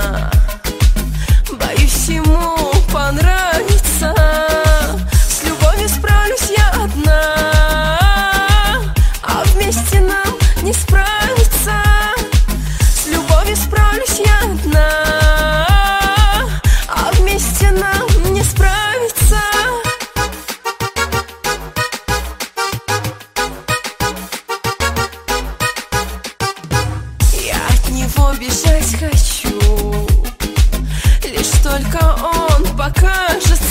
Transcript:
Боюсь ему понравится. С любовью справлюсь я одна, а вместе нам не справиться. С любовью справлюсь я одна, а вместе нам не справиться. Я от него бежать хочу, лишь только он покажется.